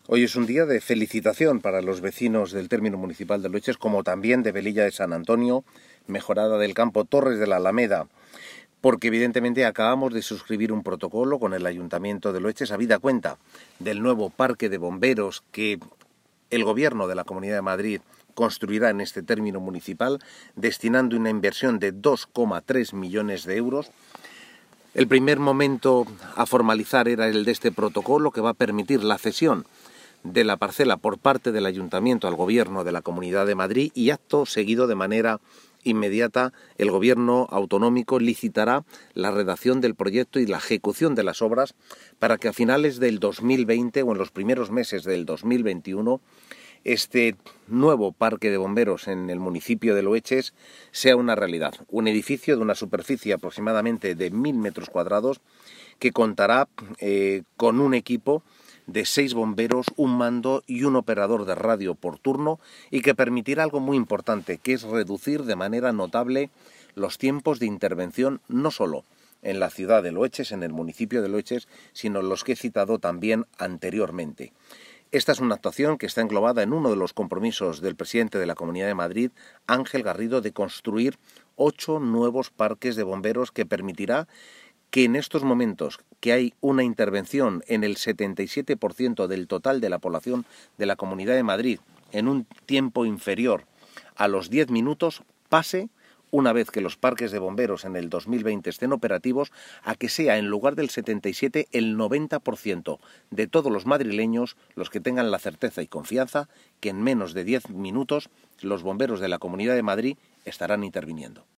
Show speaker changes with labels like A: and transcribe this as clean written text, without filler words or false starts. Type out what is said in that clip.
A: Hoy es un día de felicitación para los vecinos del término municipal de Loeches, como también de Velilla de San Antonio, Mejorada del Campo, Torres de la Alameda, porque evidentemente acabamos de suscribir un protocolo con el Ayuntamiento de Loeches, habida cuenta del nuevo parque de bomberos que el Gobierno de la Comunidad de Madrid construirá en este término municipal, destinando una inversión de 2,3 millones de euros. El primer momento a formalizar era el de este protocolo, que va a permitir la cesión de la parcela por parte del Ayuntamiento al Gobierno de la Comunidad de Madrid, y acto seguido, de manera inmediata, el Gobierno autonómico licitará la redacción del proyecto y la ejecución de las obras para que a finales del 2020 o en los primeros meses del 2021 este nuevo parque de bomberos en el municipio de Loeches sea una realidad. Un edificio de una superficie aproximadamente de 1.000 metros cuadrados que contará con un equipo de 6 bomberos, un mando y un operador de radio por turno, y que permitirá algo muy importante, que es reducir de manera notable los tiempos de intervención, no solo en la ciudad de Loeches, en el municipio de Loeches, sino los que he citado también anteriormente. Esta es una actuación que está englobada en uno de los compromisos del presidente de la Comunidad de Madrid, Ángel Garrido, de construir 8 nuevos parques de bomberos, que permitirá que en estos momentos que hay una intervención en el 77% del total de la población de la Comunidad de Madrid en un tiempo inferior a los 10 minutos, pase, una vez que los parques de bomberos en el 2020 estén operativos, a que sea, en lugar del 77, el 90% de todos los madrileños los que tengan la certeza y confianza que en menos de 10 minutos los bomberos de la Comunidad de Madrid estarán interviniendo.